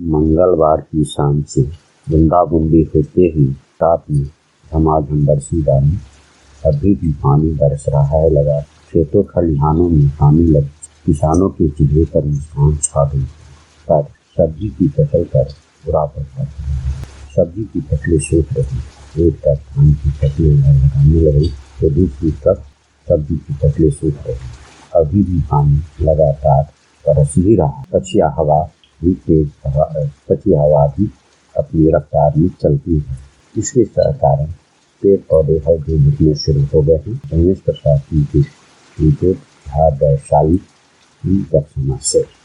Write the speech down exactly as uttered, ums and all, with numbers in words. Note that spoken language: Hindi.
मंगलवार की शाम से बूंदाबूंदी होते ही रात में झमाझम बरसी रानी। अभी भी पानी बरस रहा है लगा। खेतों खलिहानों में पानी लग, किसानों के चेहरे पर मुस्कान छा गई। पर सब्जी की फसल पर बुरा प्रभाव। सब्जी की फसलें सूख रही। एक तरफ धान की फसलें लगाने लगी तो दूसरी तरफ सब्जी की फसलें सूख रही। अभी भी पानी लगातार बरस ही रहा। पछिया हवा भी तेज हवा पछिया हवा भी अपनी रफ्तार में चलती है। इसके कारण पेड़ पौधे हल्के दिखने शुरू हो गए हैं। रमेश प्रसाद की रिपोर्ट, वैशाली की समस्या।